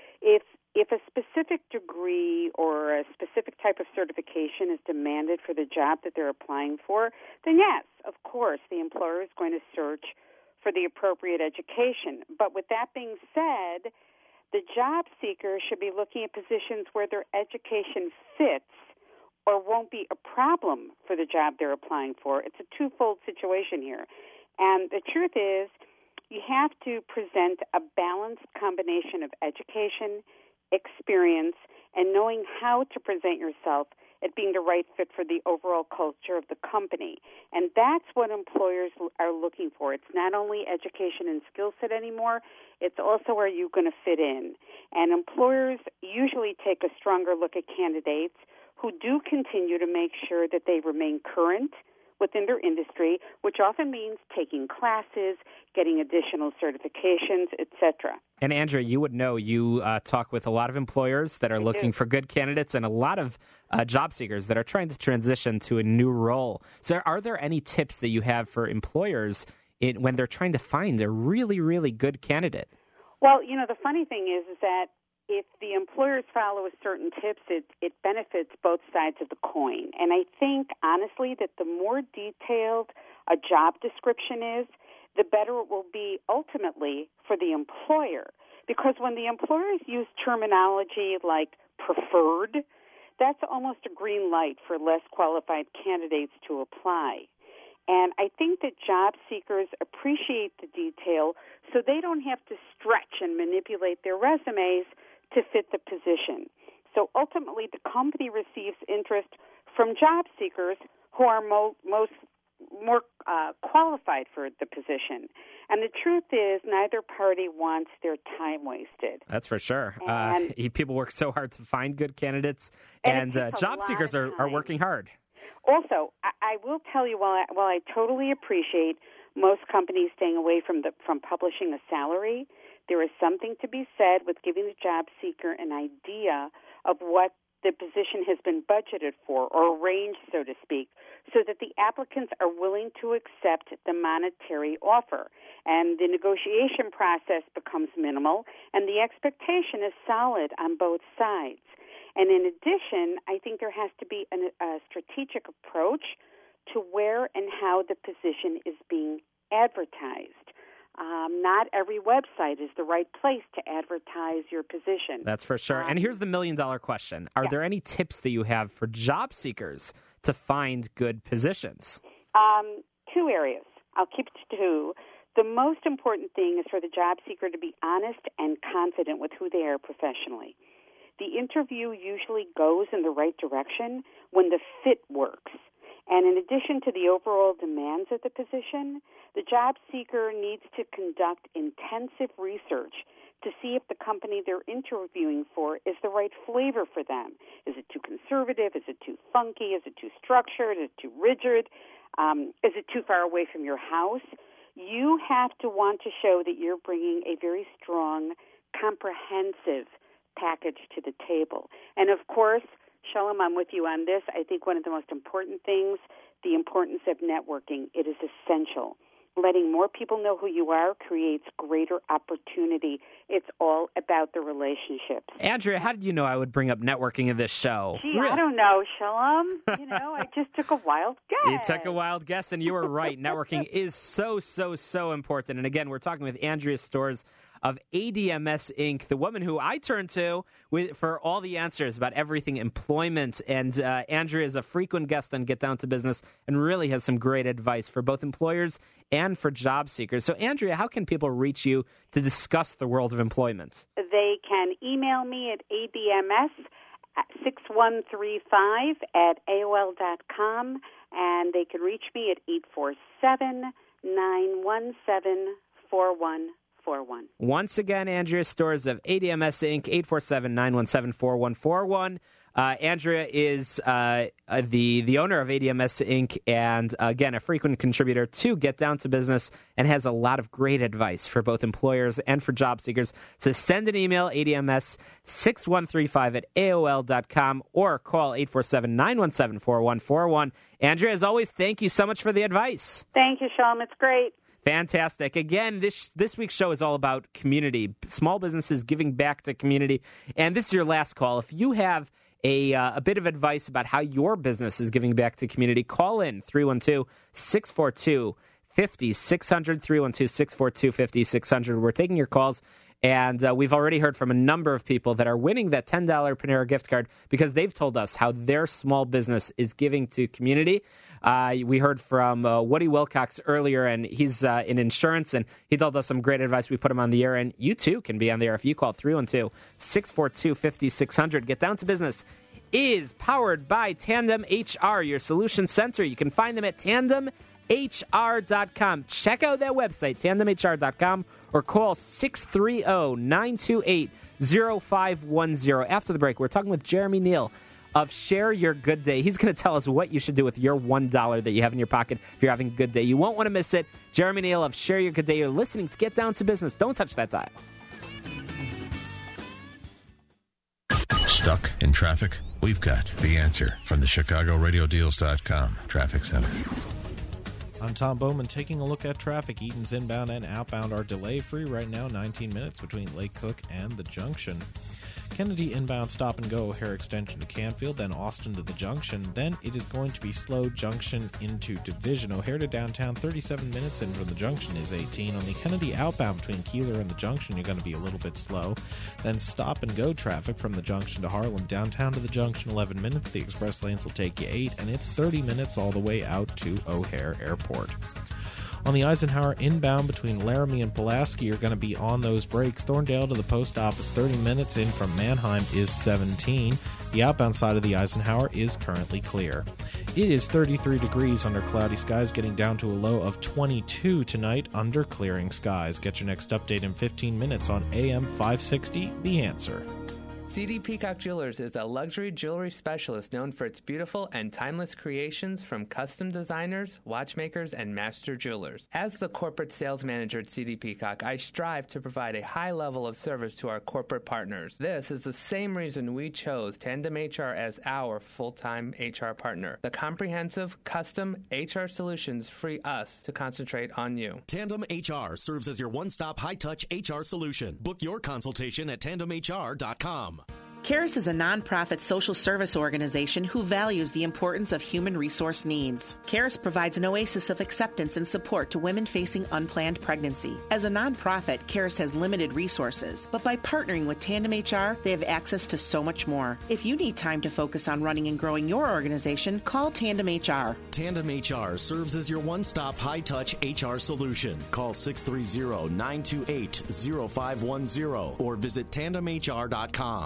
If a specific degree or a specific type of certification is demanded for the job that they're applying for, then yes, of course, the employer is going to search for the appropriate education. But with that being said, the job seeker should be looking at positions where their education fits or won't be a problem for the job they're applying for. It's a twofold situation here. And the truth is, you have to present a balanced combination of education, experience, and knowing how to present yourself at being the right fit for the overall culture of the company. And that's what employers are looking for. It's not only education and skill set anymore, it's also where you're going to fit in. And employers usually take a stronger look at candidates who do continue to make sure that they remain current within their industry, which often means taking classes, getting additional certifications, etc. And Andrea, you would know, you talk with a lot of employers that are looking for good candidates and a lot of job seekers that are trying to transition to a new role. So are there any tips that you have for employers when they're trying to find a really, really good candidate? Well, the funny thing is that if the employers follow certain tips, it benefits both sides of the coin. And I think, honestly, that the more detailed a job description is, the better it will be ultimately for the employer. Because when the employers use terminology like preferred, that's almost a green light for less qualified candidates to apply. And I think that job seekers appreciate the detail so they don't have to stretch and manipulate their resumes to fit the position. So ultimately, the company receives interest from job seekers who are more qualified for the position. And the truth is, neither party wants their time wasted. That's for sure. People work so hard to find good candidates, and job seekers are working hard. Also, I will tell you, while I totally appreciate most companies staying away from publishing a salary, there is something to be said with giving the job seeker an idea of what the position has been budgeted for, or a range, so to speak, so that the applicants are willing to accept the monetary offer. And the negotiation process becomes minimal, and the expectation is solid on both sides. And in addition, I think there has to be a strategic approach to where and how the position is being advertised. Not every website is the right place to advertise your position. That's for sure. And here's the million-dollar question. Are there any tips that you have for job seekers to find good positions? Two areas. I'll keep it to two. The most important thing is for the job seeker to be honest and confident with who they are professionally. The interview usually goes in the right direction when the fit works. And in addition to the overall demands of the position, the job seeker needs to conduct intensive research to see if the company they're interviewing for is the right flavor for them. Is it too conservative? Is it too funky? Is it too structured? Is it too rigid? Is it too far away from your house? You have to want to show that you're bringing a very strong, comprehensive package to the table. And of course, Shalom, I'm with you on this. I think one of the most important things, the importance of networking. It is essential. Letting more people know who you are creates greater opportunity. It's all about the relationships. Andrea, how did you know I would bring up networking in this show? Gee, I don't know, Shalom. I just took a wild guess. You took a wild guess, and you were right. Networking is so important. And again, we're talking with Andrea Storrs of ADMS Inc., the woman who I turn to for all the answers about everything employment. And Andrea is a frequent guest on Get Down to Business and really has some great advice for both employers and for job seekers. So, Andrea, how can people reach you to discuss the world of employment? They can email me at adms6135@AOL.com, and they can reach me at 847-917-4141. Once again, Andrea Storrs of ADMS Inc., 847-917-4141. Andrea is the owner of ADMS Inc. and, again, a frequent contributor to Get Down to Business and has a lot of great advice for both employers and for job seekers. So send an email, adms6135@AOL.com, or call 847-917-4141. Andrea, as always, thank you so much for the advice. Thank you, Shalom. It's great. Fantastic. Again, this week's show is all about community, small businesses giving back to community. And this is your last call. If you have a bit of advice about how your business is giving back to community, call in 312-642-5600, 312-642-5600. We're taking your calls. And we've already heard from a number of people that are winning that $10 Panera gift card because they've told us how their small business is giving to community. We heard from Woody Wilcox earlier, and he's in insurance, and he told us some great advice. We put him on the air, and you too can be on the air if you call 312-642-5600. Get Down to Business is powered by Tandem HR, your solution center. You can find them at tandemhr.com. Check out that website, tandemhr.com, or call 630-928-0510. After the break, we're talking with Jeremy Neal of Share Your Good Day. He's going to tell us what you should do with your $1 that you have in your pocket if you're having a good day. You won't want to miss it. Jeremy Neal of Share Your Good Day. You're listening to Get Down to Business. Don't touch that dial. Stuck in traffic? We've got the answer from the ChicagoRadioDeals.com Traffic Center. I'm Tom Bowman taking a look at traffic. Eaton's inbound and outbound are delay-free right now, 19 minutes between Lake Cook and the Junction. Kennedy inbound stop and go, O'Hare Extension to Canfield, then Austin to the Junction. Then it is going to be slow Junction into Division. O'Hare to downtown, 37 minutes, and from the Junction is 18. On the Kennedy outbound between Keeler and the Junction, you're going to be a little bit slow. Then stop and go traffic from the Junction to Harlem, downtown to the Junction, 11 minutes. The express lanes will take you 8, and it's 30 minutes all the way out to O'Hare Airport. On the Eisenhower inbound between Laramie and Pulaski, you're going to be on those brakes. Thorndale to the post office, 30 minutes. In from Mannheim is 17. The outbound side of the Eisenhower is currently clear. It is 33 degrees under cloudy skies, getting down to a low of 22 tonight under clearing skies. Get your next update in 15 minutes on AM 560, The Answer. CD Peacock Jewelers is a luxury jewelry specialist known for its beautiful and timeless creations from custom designers, watchmakers, and master jewelers. As the corporate sales manager at CD Peacock, I strive to provide a high level of service to our corporate partners. This is the same reason we chose Tandem HR as our full-time HR partner. The comprehensive, custom HR solutions free us to concentrate on you. Tandem HR serves as your one-stop high-touch HR solution. Book your consultation at tandemhr.com. CARES is a nonprofit social service organization who values the importance of human resource needs. CARES provides an oasis of acceptance and support to women facing unplanned pregnancy. As a nonprofit, CARES has limited resources, but by partnering with Tandem HR, they have access to so much more. If you need time to focus on running and growing your organization, call Tandem HR. Tandem HR serves as your one-stop high-touch HR solution. Call 630-928-0510 or visit tandemhr.com. Are you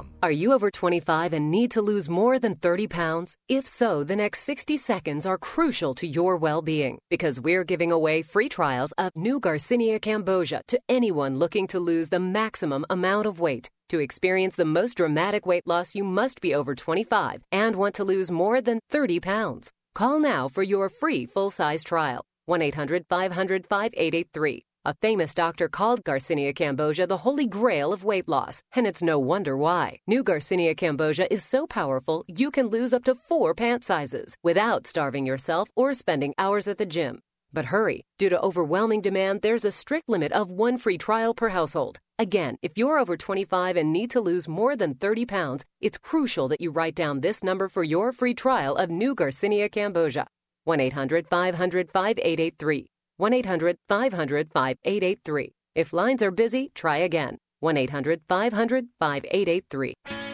you over 25 and need to lose more than 30 pounds? If so, the next 60 seconds are crucial to your well-being because we're giving away free trials of new Garcinia Cambogia to anyone looking to lose the maximum amount of weight. To experience the most dramatic weight loss, you must be over 25 and want to lose more than 30 pounds. Call now for your free full-size trial. 1-800-500-5883. A famous doctor called Garcinia Cambogia the holy grail of weight loss, and it's no wonder why. New Garcinia Cambogia is so powerful, you can lose up to 4 pant sizes without starving yourself or spending hours at the gym. But hurry, due to overwhelming demand, there's a strict limit of 1 free trial per household. Again, if you're over 25 and need to lose more than 30 pounds, it's crucial that you write down this number for your free trial of New Garcinia Cambogia. 1-800-500-5883. 1-800-500-5883. If lines are busy, try again. 1-800-500-5883.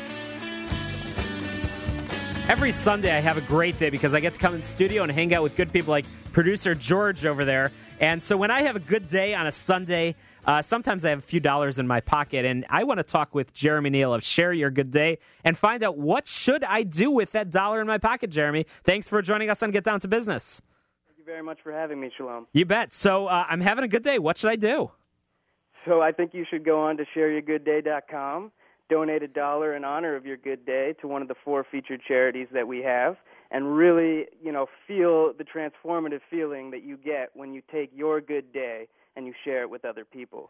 Every Sunday I have a great day because I get to come in the studio and hang out with good people like producer George over there. And so when I have a good day on a Sunday, sometimes I have a few dollars in my pocket, and I want to talk with Jeremy Neal of Share Your Good Day and find out what should I do with that dollar in my pocket, Jeremy. Thanks for joining us on Get Down to Business. Thank you very much for having me, Shalom. You bet. So I'm having a good day. What should I do? So I think you should go on to shareyourgoodday.com, donate $1 in honor of your good day to one of the 4 featured charities that we have, and really, feel the transformative feeling that you get when you take your good day and you share it with other people.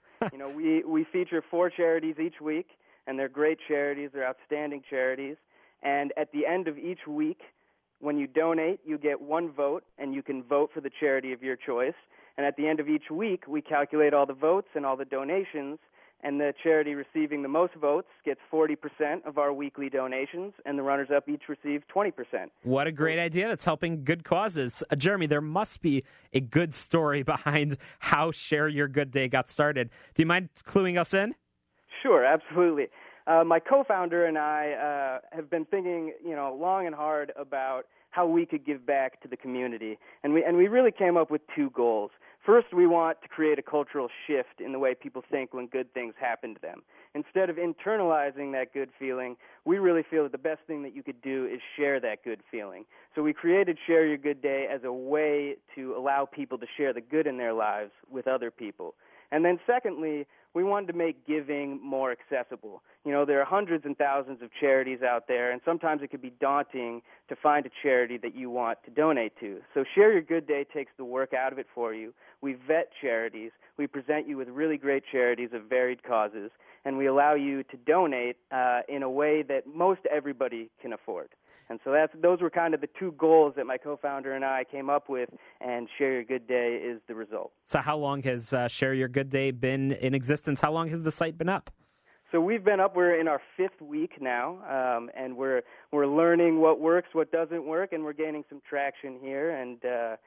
We feature 4 charities each week, and they're great charities. They're outstanding charities. And at the end of each week, when you donate, you get 1 vote, and you can vote for the charity of your choice. And at the end of each week, we calculate all the votes and all the donations, and the charity receiving the most votes gets 40% of our weekly donations, and the runners-up each receive 20%. What a great idea. That's helping good causes. Jeremy, there must be a good story behind how Share Your Good Day got started. Do you mind cluing us in? Sure, absolutely. My co-founder and I have been thinking, long and hard about how we could give back to the community, and we really came up with 2 goals. First, we want to create a cultural shift in the way people think when good things happen to them. Instead of internalizing that good feeling, we really feel that the best thing that you could do is share that good feeling. So we created Share Your Good Day as a way to allow people to share the good in their lives with other people. And then secondly, we wanted to make giving more accessible. There are hundreds and thousands of charities out there, and sometimes it can be daunting to find a charity that you want to donate to. So Share Your Good Day takes the work out of it for you. We vet charities. We present you with really great charities of varied causes, and we allow you to donate in a way that most everybody can afford. And so those were kind of the 2 goals that my co-founder and I came up with, and Share Your Good Day is the result. So how long has Share Your Good Day been in existence? How long has the site been up? So we've been up. We're in our 5th week now, and we're learning what works, what doesn't work, and we're gaining some traction here, and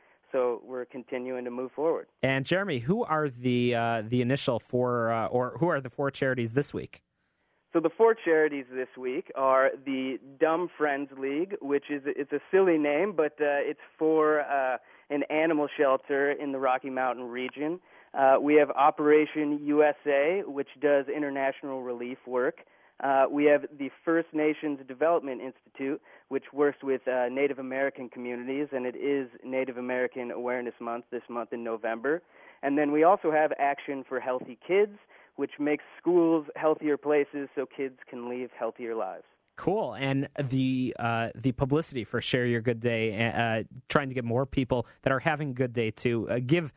so we're continuing to move forward. And Jeremy, who are the initial 4, or who are the 4 charities this week? So the 4 charities this week are the Dumb Friends League, which it's a silly name, but it's for an animal shelter in the Rocky Mountain region. We have Operation USA, which does international relief work. We have the First Nations Development Institute, which works with Native American communities, and it is Native American Awareness Month this month in November. And then we also have Action for Healthy Kids, which makes schools healthier places so kids can live healthier lives. Cool. And the publicity for Share Your Good Day, trying to get more people that are having a good day to give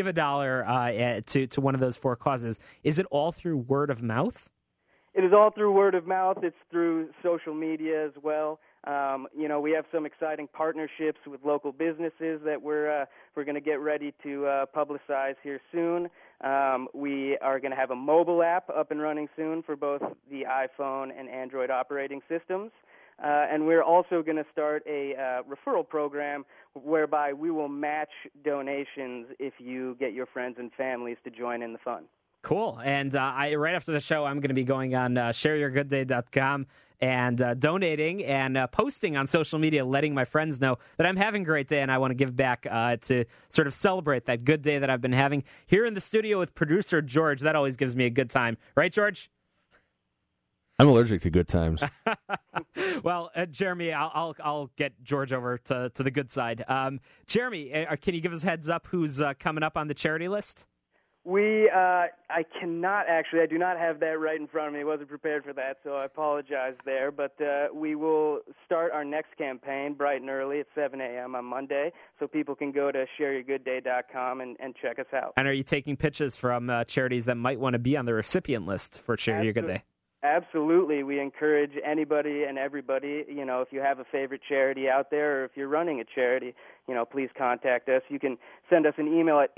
$1 to one of those 4 causes. Is it all through word of mouth? It is all through word of mouth. It's through social media as well. We have some exciting partnerships with local businesses that we're going to get ready to publicize here soon. We are going to have a mobile app up and running soon for both the iPhone and Android operating systems. And we're also going to start a referral program whereby we will match donations if you get your friends and families to join in the fun. Cool. And right after the show, I'm going to be going on shareyourgoodday.com and donating and posting on social media, letting my friends know that I'm having a great day and I want to give back to sort of celebrate that good day that I've been having here in the studio with producer George. That always gives me a good time. Right, George? I'm allergic to good times. Well, Jeremy, I'll get George over to the good side. Jeremy, can you give us a heads up who's coming up on the charity list? I cannot actually. I do not have that right in front of me. I wasn't prepared for that, so I apologize there. But we will start our next campaign bright and early at 7 a.m. on Monday, so people can go to shareyourgoodday.com and check us out. And are you taking pitches from charities that might want to be on the recipient list for Share Your Good Day? Absolutely. We encourage anybody and everybody, if you have a favorite charity out there or if you're running a charity, please contact us. You can send us an email at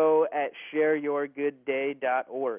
info@shareyourgoodday.org.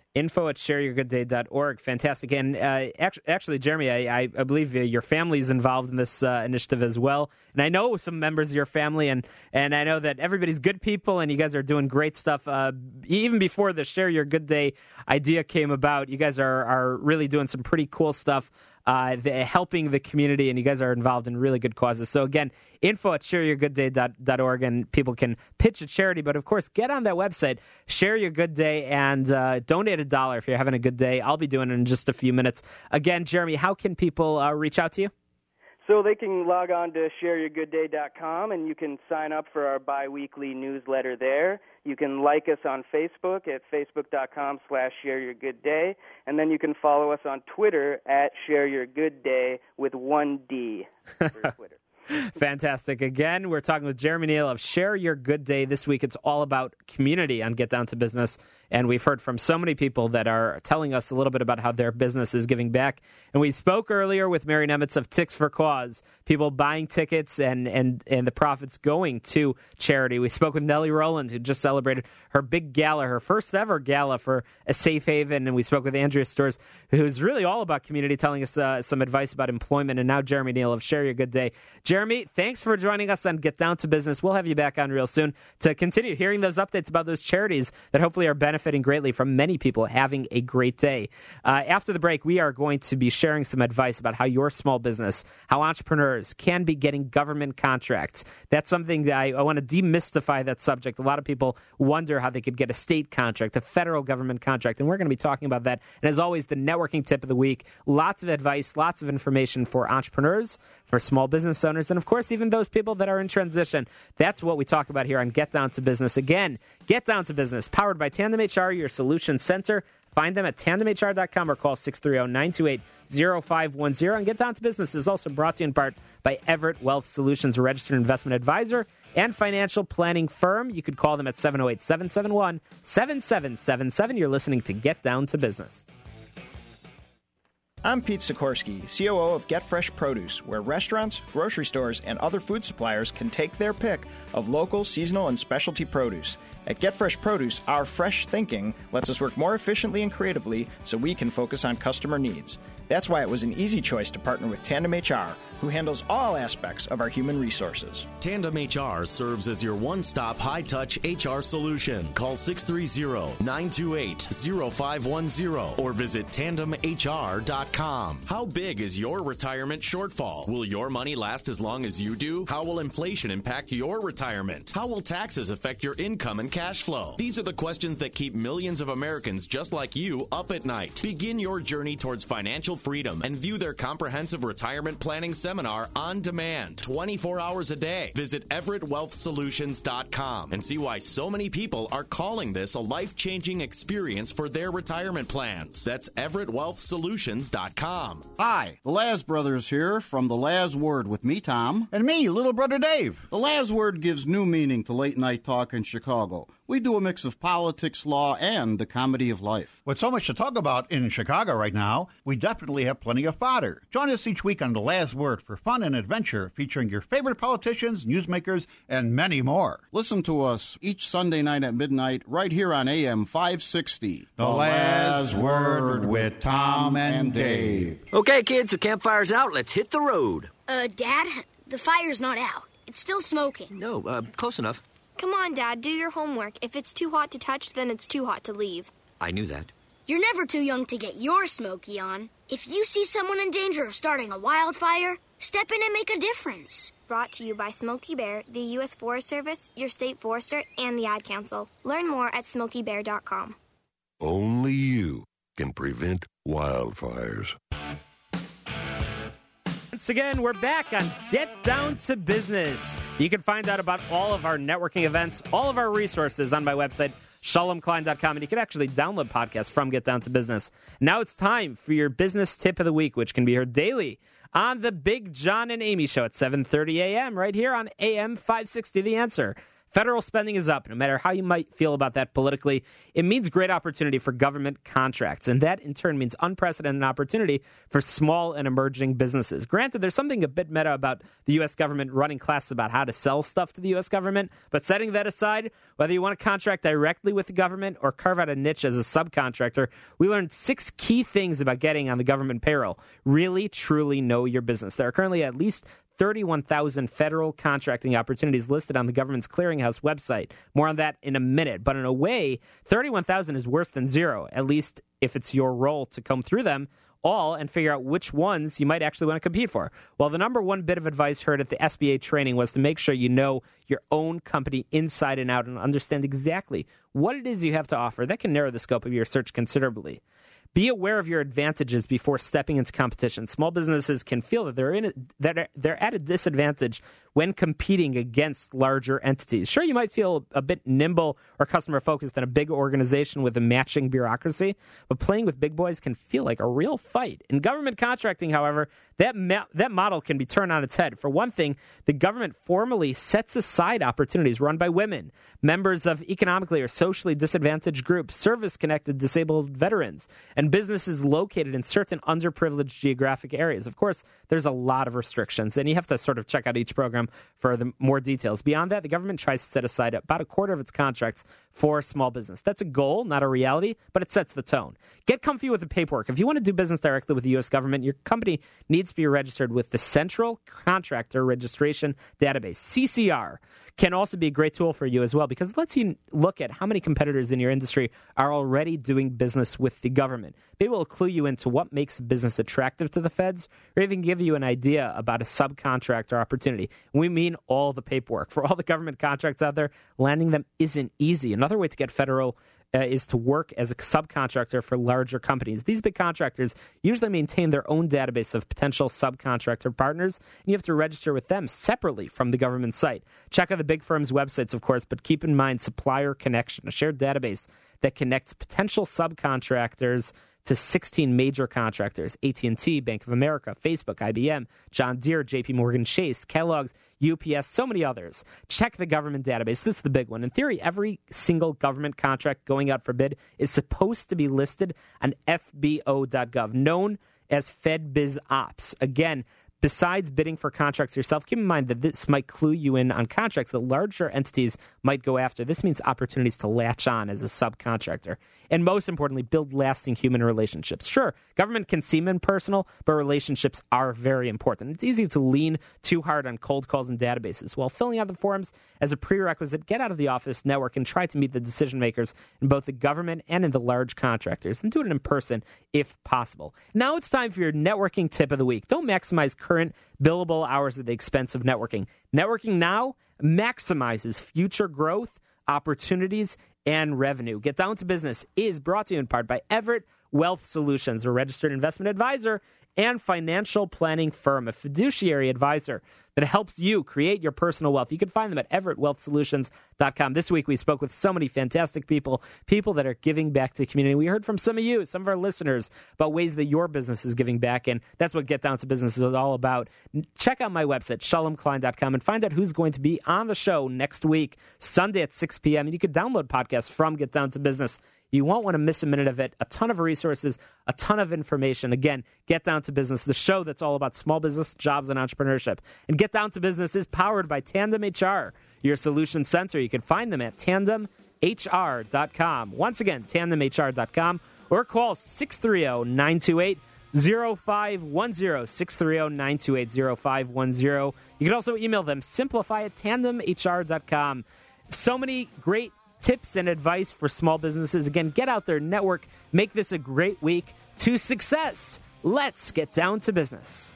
info@shareyourgoodday.org. Fantastic. And actually, Jeremy, I believe your family is involved in this initiative as well. And I know some members of your family, and I know that everybody's good people, and you guys are doing great stuff. Even before the Share Your Good Day idea came about, you guys are really doing some pretty cool stuff. Helping the community, and you guys are involved in really good causes. So again, info@shareyourgoodday.org, and people can pitch a charity. But of course, get on that website, Share Your Good Day, and donate $1 if you're having a good day. I'll be doing it in just a few minutes. Again, Jeremy, how can people reach out to you? So they can log on to shareyourgoodday.com, and you can sign up for our biweekly newsletter there. You can like us on Facebook at facebook.com/shareyourgoodday, and then you can follow us on Twitter at shareyourgoodday with 1D for Twitter. Fantastic. Again, we're talking with Jeremy Neal of Share Your Good Day. This week, it's all about community on Get Down to Business. And we've heard from so many people that are telling us a little bit about how their business is giving back. And we spoke earlier with Mary Nemitz of Ticks for Cause, people buying tickets and the profits going to charity. We spoke with Nellie Rowland, who just celebrated her big gala, her first ever gala for a safe haven. And we spoke with Andrea Storrs, who's really all about community, telling us some advice about employment. And now Jeremy Neal of Share Your Good Day. Jeremy, thanks for joining us on Get Down to Business. We'll have you back on real soon to continue hearing those updates about those charities that hopefully are benefiting greatly from many people having a great day. After the break, we are going to be sharing some advice about how your small business, how entrepreneurs can be getting government contracts. That's something that I want to demystify that subject. A lot of people wonder how they could get a state contract, a federal government contract, and we're going to be talking about that. And as always, the networking tip of the week, lots of advice, lots of information for entrepreneurs, for small business owners, and of course, even those people that are in transition. That's what we talk about here on Get Down to Business. Again, Get Down to Business, powered by Tandem HR, your solution center. Find them at tandemhr.com or call 630-928-0510. And Get Down to Business is also brought to you in part by Everett Wealth Solutions, a registered investment advisor and financial planning firm. You could call them at 708-771-7777. You're listening to Get Down to Business. I'm Pete Sikorsky, COO of Get Fresh Produce, where restaurants, grocery stores, and other food suppliers can take their pick of local, seasonal, and specialty produce. At Get Fresh Produce, our fresh thinking lets us work more efficiently and creatively so we can focus on customer needs. That's why it was an easy choice to partner with Tandem HR, who handles all aspects of our human resources. Tandem HR serves as your one-stop high-touch HR solution. Call 630-928-0510 or visit tandemhr.com. How big is your retirement shortfall? Will your money last as long as you do? How will inflation impact your retirement? How will taxes affect your income and cash flow? These are the questions that keep millions of Americans just like you up at night. Begin your journey towards financial freedom and view their comprehensive retirement planning seminar on demand, 24 hours a day. Visit EverettWealthSolutions.com and see why so many people are calling this a life-changing experience for their retirement plans. That's EverettWealthSolutions.com. Hi, the Laz Brothers here from the Laz Word with me, Tom. And me, little brother Dave. The Laz Word gives new meaning to late-night talk in Chicago. We do a mix of politics, law, and the comedy of life. With so much to talk about in Chicago right now, we definitely have plenty of fodder. Join us each week on The Laz Word for fun and adventure, featuring your favorite politicians, newsmakers, and many more. Listen to us each Sunday night at midnight right here on AM 560. The Laz Word with Tom and Dave. Okay, kids, the campfire's out. Let's hit the road. Dad, the fire's not out. It's still smoking. No, close enough. Come on, Dad, do your homework. If it's too hot to touch, then it's too hot to leave. I knew that. You're never too young to get your smoky on. If you see someone in danger of starting a wildfire, step in and make a difference. Brought to you by Smokey Bear, the U.S. Forest Service, your state forester, and the Ad Council. Learn more at SmokeyBear.com. Only you can prevent wildfires. Once again, we're back on Get Down to Business. You can find out about all of our networking events, all of our resources on my website, ShalomKlein.com, and you can actually download podcasts from Get Down to Business. Now it's time for your business tip of the week, which can be heard daily on the Big John and Amy Show at 7:30 a.m. right here on AM 560 The Answer. Federal spending is up. No matter how you might feel about that politically, it means great opportunity for government contracts, and that in turn means unprecedented opportunity for small and emerging businesses. Granted, there's something a bit meta about the U.S. government running classes about how to sell stuff to the U.S. government, but setting that aside, whether you want to contract directly with the government or carve out a niche as a subcontractor, we learned 6 key things about getting on the government payroll. Really, truly know your business. There are currently at least 31,000 federal contracting opportunities listed on the government's clearinghouse website. More on that in a minute. But in a way, 31,000 is worse than zero, at least if it's your role to comb through them all and figure out which ones you might actually want to compete for. Well, the number one bit of advice heard at the SBA training was to make sure you know your own company inside and out and understand exactly what it is you have to offer. That can narrow the scope of your search considerably. Be aware of your advantages before stepping into competition. Small businesses can feel that they're at a disadvantage when competing against larger entities. Sure, you might feel a bit nimble or customer-focused in a big organization with a matching bureaucracy, but playing with big boys can feel like a real fight. In government contracting, however, that model can be turned on its head. For one thing, the government formally sets aside opportunities run by women, members of economically or socially disadvantaged groups, service-connected disabled veterans, and businesses located in certain underprivileged geographic areas. Of course, there's a lot of restrictions, and you have to sort of check out each program for the more details. Beyond that, the government tries to set aside about a quarter of its contracts for small business. That's a goal, not a reality, but it sets the tone. Get comfy with the paperwork. If you want to do business directly with the U.S. government, your company needs to be registered with the Central Contractor Registration Database. CCR can also be a great tool for you as well because it lets you look at how many competitors in your industry are already doing business with the government. Maybe it will clue you into what makes a business attractive to the feds or even give you an idea about a subcontractor opportunity. We mean all the paperwork. For all the government contracts out there, landing them isn't easy. Another way to get federal is to work as a subcontractor for larger companies. These big contractors usually maintain their own database of potential subcontractor partners, and you have to register with them separately from the government site. Check out the big firms' websites, of course, but keep in mind Supplier Connection, a shared database that connects potential subcontractors to 16 major contractors: AT&T, Bank of America, Facebook, IBM, John Deere, JP Morgan Chase, Kellogg's, UPS, so many others. Check the government database. This is the big one. In theory, every single government contract going out for bid is supposed to be listed on FBO.gov, known as FedBizOps. Again, besides bidding for contracts yourself, keep in mind that this might clue you in on contracts that larger entities might go after. This means opportunities to latch on as a subcontractor. And most importantly, build lasting human relationships. Sure, government can seem impersonal, but relationships are very important. It's easy to lean too hard on cold calls and databases. While filling out the forms as a prerequisite, get out of the office, network, and try to meet the decision makers in both the government and in the large contractors. And do it in person if possible. Now it's time for your networking tip of the week. Don't maximize current billable hours at the expense of networking. Networking now maximizes future growth, opportunities, and revenue. Get Down to Business is brought to you in part by Everett Wealth Solutions, a registered investment advisor and financial planning firm, a fiduciary advisor that helps you create your personal wealth. You can find them at everettwealthsolutions.com. This week we spoke with so many fantastic people that are giving back to the community. We heard from some of you, some of our listeners, about ways that your business is giving back, and that's what Get Down to Business is all about. Check out my website, shalomklein.com, and find out who's going to be on the show next week, Sunday at 6 p.m. And you can download podcasts from Get Down to Business. You won't want to miss a minute of it. A ton of resources, a ton of information. Again, Get Down to Business, the show that's all about small business, jobs, and entrepreneurship. And Get Down to Business is powered by Tandem HR, your solution center. You can find them at tandemhr.com. Once again, tandemhr.com, or call 630-928-0510, 630-928-0510. You can also email them, simplify@tandemhr.com. So many great tips and advice for small businesses. Again, get out there, network, make this a great week to success. Let's get down to business.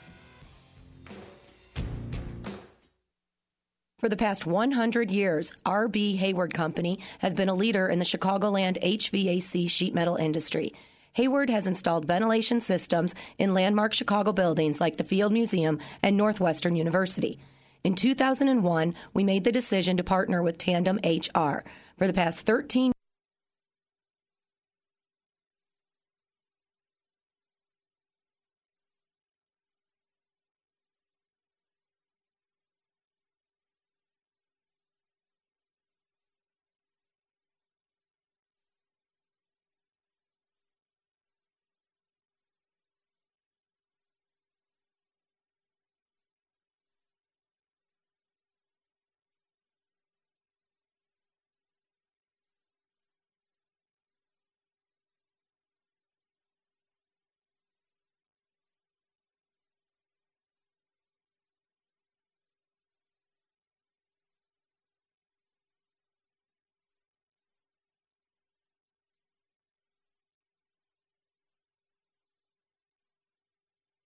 For the past 100 years, R.B. Hayward Company has been a leader in the Chicagoland HVAC sheet metal industry. Hayward has installed ventilation systems in landmark Chicago buildings like the Field Museum and Northwestern University. In 2001, we made the decision to partner with Tandem HR. For the past 13